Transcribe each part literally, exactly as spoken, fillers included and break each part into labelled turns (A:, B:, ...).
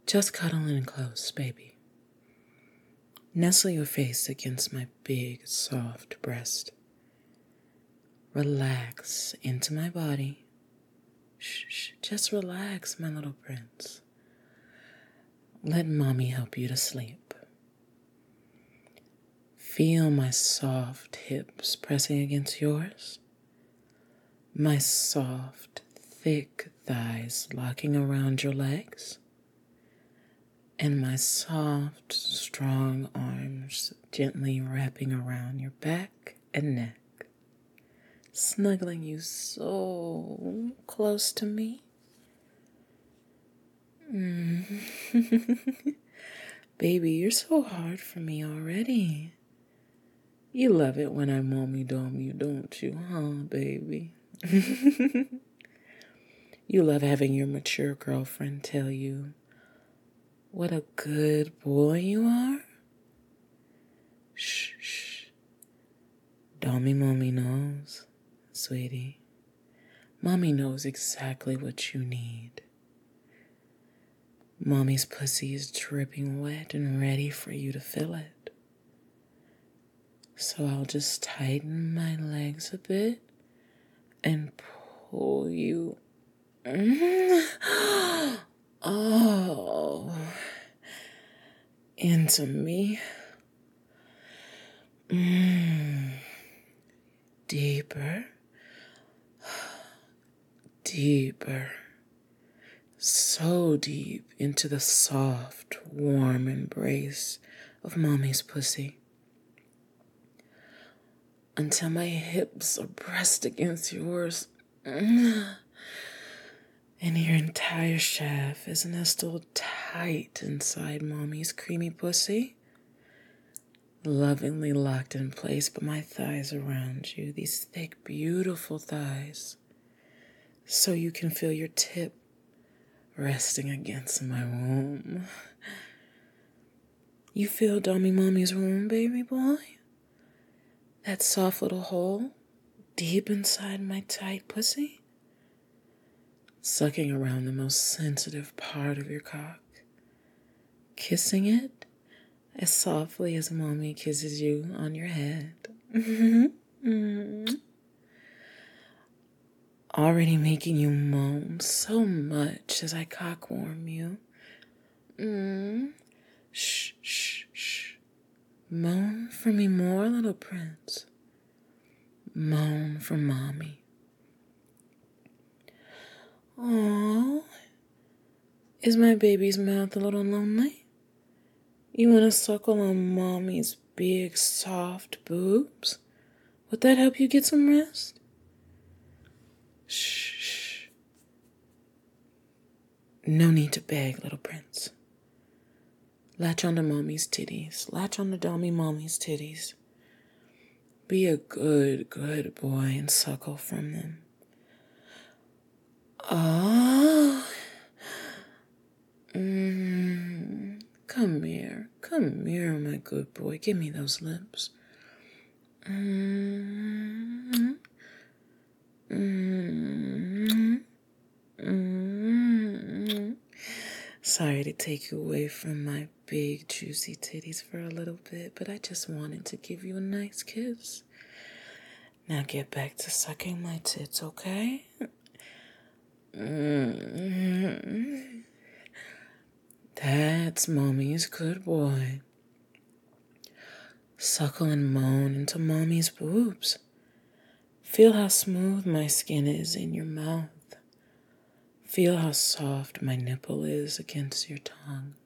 A: Just cuddle in close, baby. Nestle your face against my big, soft breast. Relax into my body. Shh, shh, just relax, my little prince. Let mommy help you to sleep. Feel my soft hips pressing against yours. My soft, thick thighs locking around your legs. And my soft, strong arms gently wrapping around your back and neck. Snuggling you so close to me. Mm. Baby, you're so hard for me already. You love it when I mommy dome you, don't you, huh, baby? You love having your mature girlfriend tell you what a good boy you are. Shh, shh. Dommy mommy knows, sweetie. Mommy knows exactly what you need. Mommy's pussy is dripping wet and ready for you to fill it. So I'll just tighten my legs a bit and pull you. Oh, into me. Mm. Deeper. Deeper. So deep into the soft, warm embrace of mommy's pussy. Until my hips are pressed against yours. And your entire shaft is nestled tight inside mommy's creamy pussy. Lovingly locked in place by my thighs around you. These thick, beautiful thighs. So you can feel your tip resting against my womb. You feel Dummy Mommy's womb, baby boy? That soft little hole deep inside my tight pussy? Sucking around the most sensitive part of your cock. Kissing it as softly as mommy kisses you on your head. Mm-hmm. Already making you moan so much as I cock warm you. Mm. Shh, shh, shh. Moan for me more, little prince. Moan for mommy. Aww. Is my baby's mouth a little lonely? You want to suckle on mommy's big, soft boobs? Would that help you get some rest? Shh, shh. No need to beg, little prince. Latch onto mommy's titties. Latch onto dummy mommy's titties. Be a good, good boy and suckle from them. Ah. Mm. Come here. Come here, my good boy. Give me those lips. Mm. Mm. Mm. Sorry to take you away from my big, juicy titties for a little bit, but I just wanted to give you a nice kiss. Now get back to sucking my tits, okay? Mm-hmm. That's mommy's good boy. Suckle and moan into mommy's boobs. Feel how smooth my skin is in your mouth. Feel how soft my nipple is against your tongue.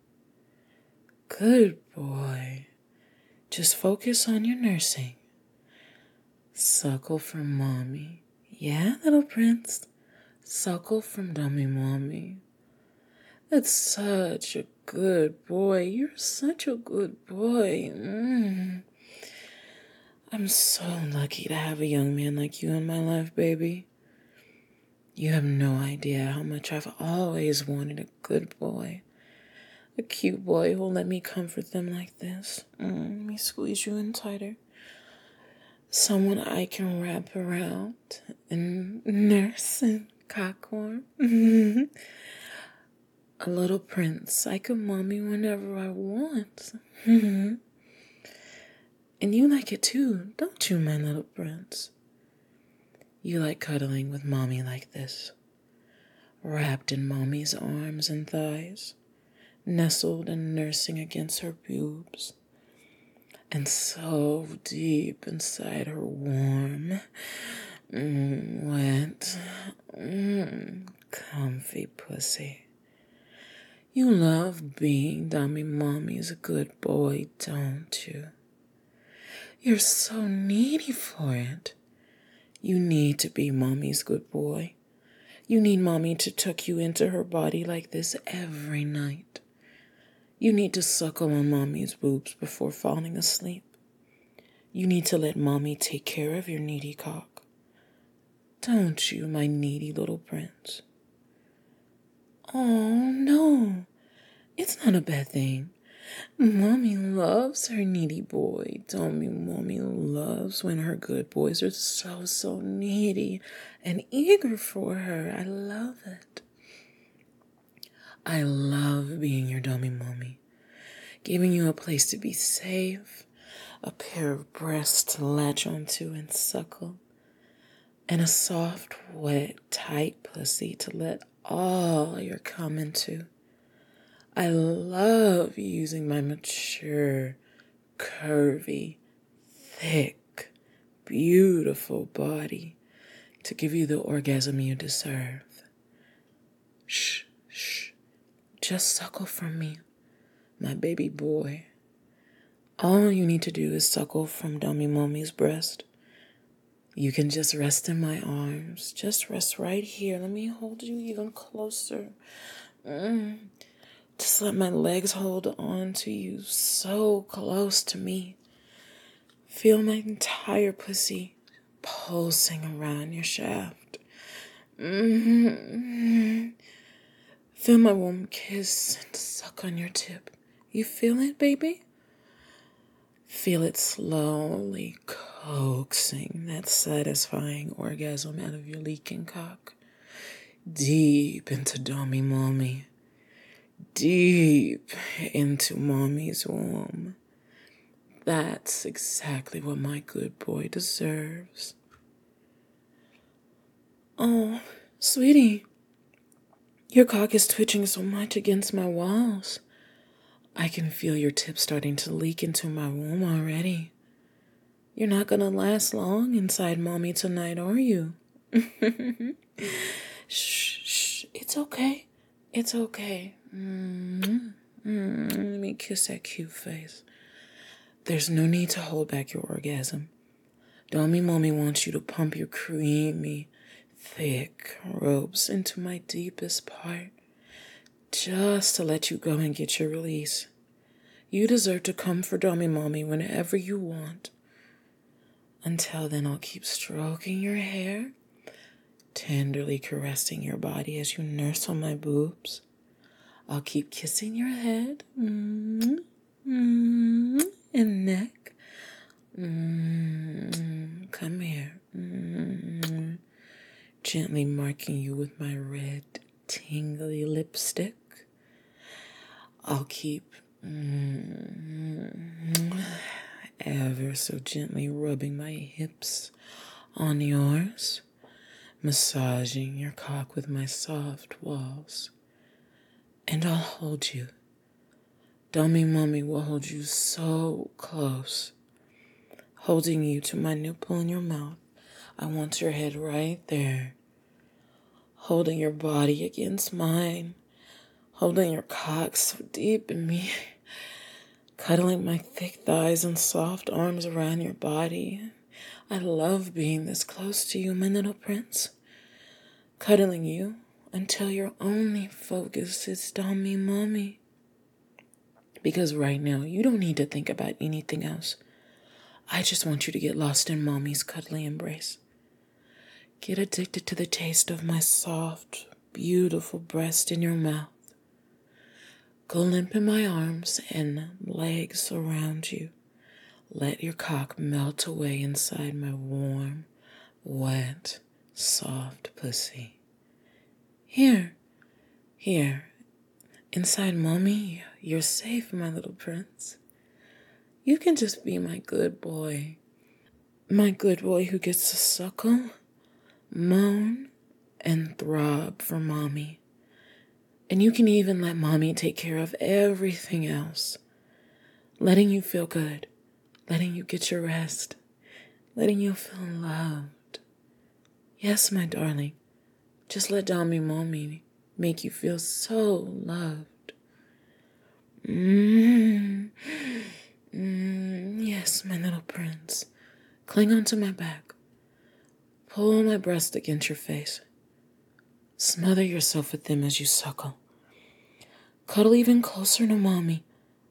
A: Good boy. Just focus on your nursing. Suckle from mommy. Yeah, little prince. Suckle from dummy mommy. That's such a good boy. You're such a good boy. Mm. I'm so lucky to have a young man like you in my life, baby. You have no idea how much I've always wanted a good boy. A cute boy who'll let me comfort them like this. Mm, let me squeeze you in tighter. Someone I can wrap around and nurse and cock warm. A little prince, I can mommy whenever I want. And you like it too, don't you, my little prince? You like cuddling with mommy like this, wrapped in mommy's arms and thighs, nestled and nursing against her boobs, and so deep inside her warm, mm, wet, mm, comfy pussy. You love being dummy mommy's good boy, don't you? You're so needy for it. You need to be mommy's good boy. You need mommy to tuck you into her body like this every night. You need to suckle on mommy's boobs before falling asleep. You need to let mommy take care of your needy cock. Don't you, my needy little prince? Oh, no. It's not a bad thing. Mommy loves her needy boy. Don't me, mommy loves when her good boys are so, so needy and eager for her. I love it. I love being your dummy mommy, giving you a place to be safe, a pair of breasts to latch onto and suckle, and a soft, wet, tight pussy to let all your cum into. I love using my mature, curvy, thick, beautiful body to give you the orgasm you deserve. Shh, shh. Just suckle from me, my baby boy. All you need to do is suckle from dummy mommy's breast. You can just rest in my arms. Just rest right here. Let me hold you even closer. Mm. Just let my legs hold on to you so close to me. Feel my entire pussy pulsing around your shaft. Mm-hmm. Feel my warm kiss and suck on your tip. You feel it, baby? Feel it slowly coaxing that satisfying orgasm out of your leaking cock. Deep into dummy mommy. Deep into mommy's womb. That's exactly what my good boy deserves. Oh, sweetie, your cock is twitching so much against my walls. I can feel your tip starting to leak into my womb already. You're not gonna last long inside mommy tonight, are you? Shh, shh, it's okay. It's okay. Mm-hmm. Mm, let me kiss that cute face. There's no need to hold back your orgasm. Dummy mommy wants you to pump your creamy, thick ropes into my deepest part, just to let you go and get your release. You deserve to come for dummy mommy whenever you want. Until then, I'll keep stroking your hair, tenderly caressing your body as you nurse on my boobs. I'll keep kissing your head mm, mm, and neck. Mm, come here. Mm, gently marking you with my red, tingly lipstick. I'll keep mm, ever so gently rubbing my hips on yours, massaging your cock with my soft walls. And I'll hold you. Dummy mommy will hold you so close, holding you to my nipple in your mouth. I want your head right there, holding your body against mine, holding your cock so deep in me, cuddling my thick thighs and soft arms around your body. I love being this close to you, my little prince, cuddling you until your only focus is dummy mommy. Because right now, you don't need to think about anything else. I just want you to get lost in mommy's cuddly embrace. Get addicted to the taste of my soft, beautiful breast in your mouth. Go limp in my arms and legs around you. Let your cock melt away inside my warm, wet, soft pussy. Here, here, Inside mommy, you're safe, my little prince. You can just be my good boy. My good boy who gets to suckle, moan, and throb for mommy. And you can even let mommy take care of everything else. Letting you feel good. Letting you get your rest. Letting you feel loved. Yes, my darling. Just let Dommy Mommy make you feel so loved. Mm. Mm. Yes, my little prince. Cling onto my back. Pull my breast against your face. Smother yourself with them as you suckle. Cuddle even closer to mommy.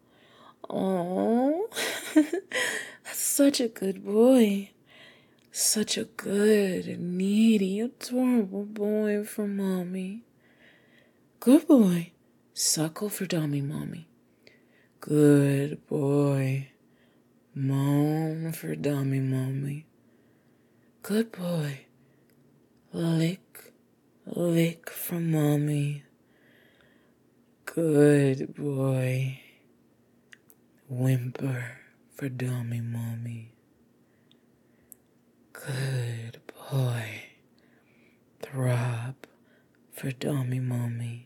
A: Oh, that's such a good boy. Such a good, needy, adorable boy for mommy. Good boy. Suckle for Dommy Mommy. Good boy. Moan for Dommy Mommy. Good boy. Lick, lick for mommy. Good boy. Whimper for Dommy Mommy. Good boy. Throb for Dommy Mommy.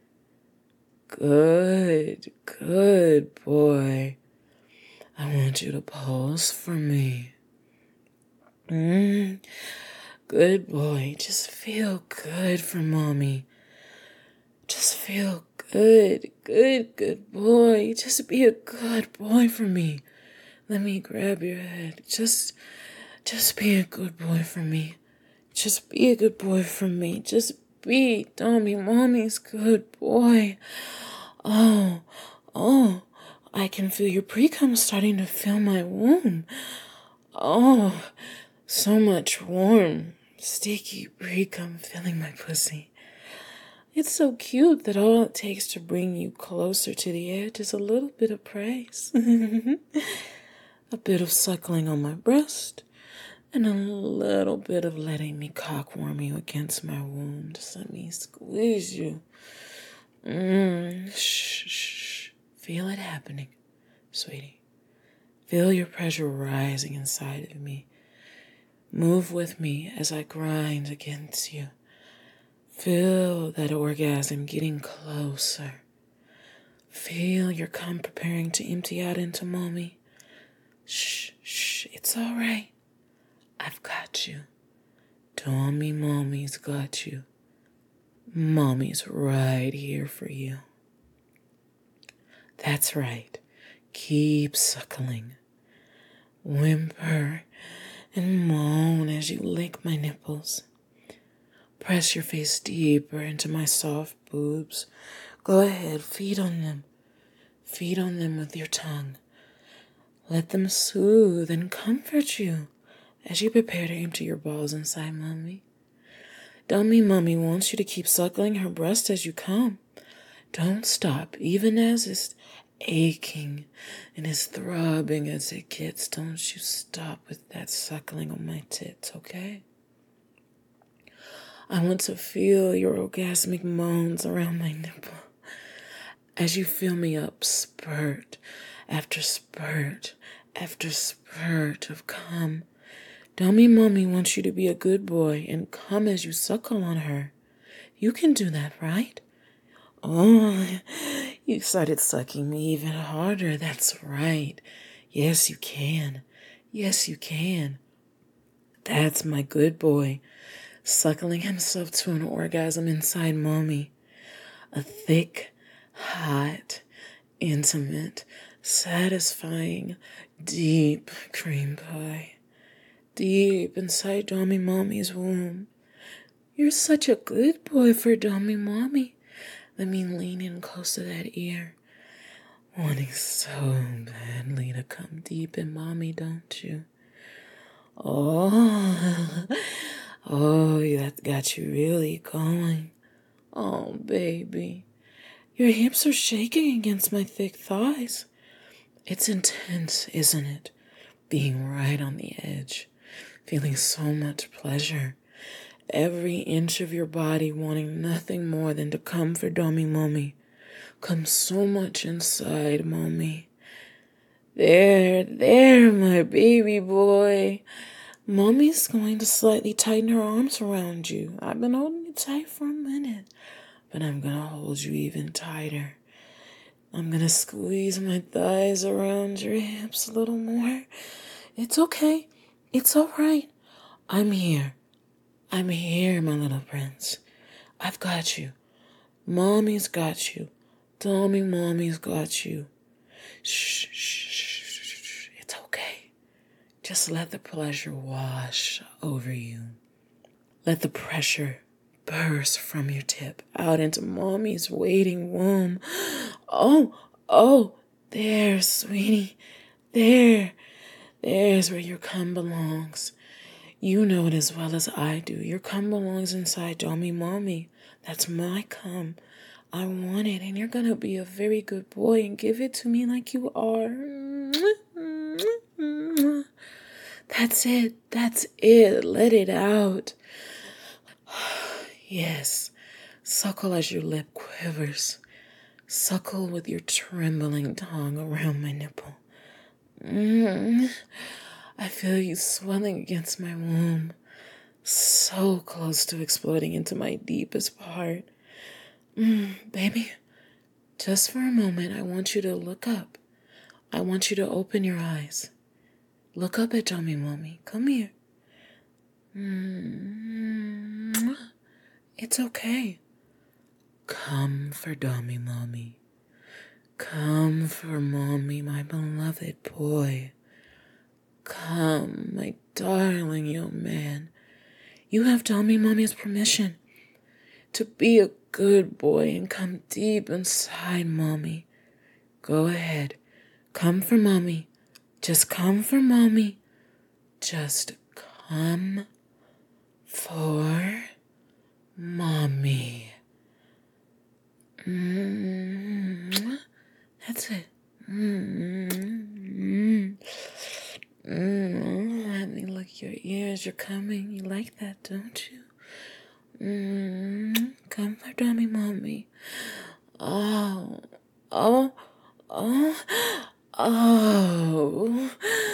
A: Good, good boy. I want you to pulse for me. Mm, good boy. Just feel good for mommy. Just feel good, good, good boy. Just be a good boy for me. Let me grab your head. Just, just be a good boy for me. Just be a good boy for me. Just be Dommy Mommy's good boy. Oh, oh, I can feel your pre-cum starting to fill my womb. Oh, so much warm, sticky pre-cum filling my pussy. It's so cute that all it takes to bring you closer to the edge is a little bit of praise. A bit of suckling on my breast, and a little bit of letting me cockworm you against my womb. Just let me squeeze you. Mm, shh, shh. Feel it happening, sweetie. Feel your pressure rising inside of me. Move with me as I grind against you. Feel that orgasm getting closer. Feel your cum preparing to empty out into mommy. Shh, shh, it's all right. I've got you. Dommy Mommy's got you. Mommy's right here for you. That's right. Keep suckling. Whimper and moan as you lick my nipples. Press your face deeper into my soft boobs. Go ahead, feed on them. Feed on them with your tongue. Let them soothe and comfort you as you prepare to empty your balls inside mommy. Dommy Mommy wants you to keep suckling her breast as you come. Don't stop, even as it's aching and is throbbing as it gets. Don't you stop with that suckling on my tits, okay? I want to feel your orgasmic moans around my nipple as you fill me up spurt after spurt after spurt of cum. Dommy Mommy wants you to be a good boy and come as you suckle on her. You can do that, right? Oh, you started sucking me even harder. That's right. Yes, you can. Yes, you can. That's my good boy, suckling himself to an orgasm inside mommy. A thick, hot, intimate, satisfying, deep cream pie. Deep inside Dommy Mommy's womb. You're such a good boy for Dommy Mommy. Let me lean in close to that ear. Wanting so badly to come deep in mommy, don't you? Oh, oh, that got you really going. Oh, baby. Your hips are shaking against my thick thighs. It's intense, isn't it? Being right on the edge. Feeling so much pleasure. Every inch of your body wanting nothing more than to come for Dommy Mommy. come so much inside, mommy. There, there, my baby boy. Mommy's going to slightly tighten her arms around you. I've been holding you tight for a minute, but I'm going to hold you even tighter. I'm going to squeeze my thighs around your hips a little more. It's okay. It's all right. I'm here. I'm here, my little prince. I've got you. Mommy's got you. Tommy, mommy's got you. Shh, shh, shh, shh. It's okay. Just let the pleasure wash over you. Let the pressure burst from your tip out into mommy's waiting womb. Oh, oh, there, sweetie. There. There's where your cum belongs. You know it as well as I do. Your cum belongs inside Tommy mommy. That's my cum. I want it, and you're going to be a very good boy and give it to me like you are. That's it. That's it. Let it out. Yes. Suckle as your lip quivers. Suckle with your trembling tongue around my nipple. Mm. I feel you swelling against my womb. So close to exploding into my deepest part. Mm, baby, just for a moment, I want you to look up. I want you to open your eyes. Look up at Tommy Mommy. Come here. Mm, it's okay. Come for Tommy Mommy. Come for Mommy, my beloved boy. Come, my darling young man. You have Tommy Mommy's permission to be a good boy and come deep inside Mommy. Go ahead. Come for Mommy. Just come for Mommy. Just come for Mommy. Mm-hmm. That's it. Mm-hmm. Mm-hmm. Let me look your ears. You're coming. You like that, don't you? Mm-hmm. Come for Tommy Mommy. Oh. Oh. Oh. Oh.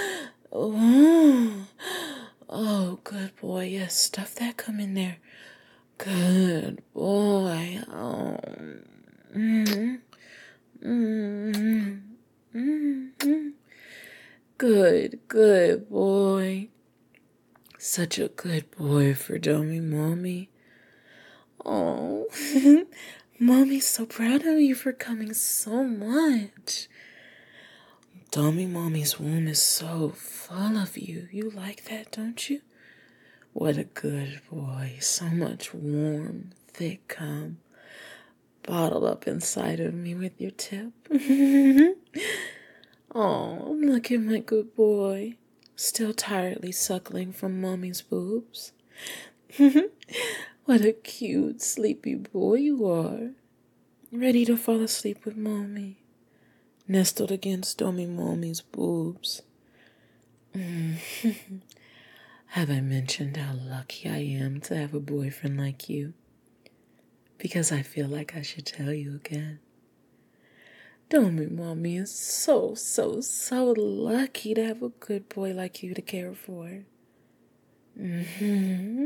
A: Oh. Oh, good boy. Yes, stuff that come in there. Good boy. Oh. Mm-hmm. Mm-hmm. Mm-hmm. Good, good boy. Such a good boy for Tommy Mommy. Oh, Mommy's so proud of you for coming so much. Tommy Mommy's womb is so full of you. You like that, don't you? What a good boy. So much warm, thick cum bottled up inside of me with your tip. Oh, look at my good boy. Still tiredly suckling from Mommy's boobs. What a cute, sleepy boy you are. Ready to fall asleep with Mommy. Nestled against Tommy Mommy's boobs. Have I mentioned how lucky I am to have a boyfriend like you? Because I feel like I should tell you again. Tommy Mommy is so, so, so lucky to have a good boy like you to care for. Mm-hmm.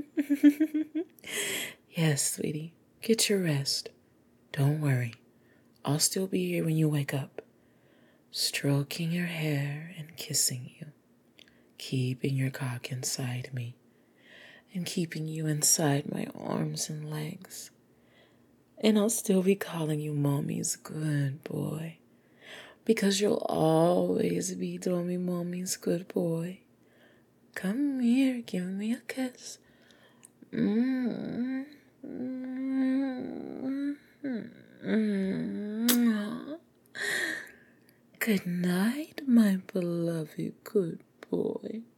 A: Yes, sweetie. Get your rest. Don't worry. I'll still be here when you wake up. Stroking your hair and kissing you. Keeping your cock inside me. And keeping you inside my arms and legs. And I'll still be calling you Mommy's good boy. Because you'll always be Tommy Mommy's good boy. Come here, give me a kiss. Mm-hmm. Mm-hmm. Good night, my beloved good boy.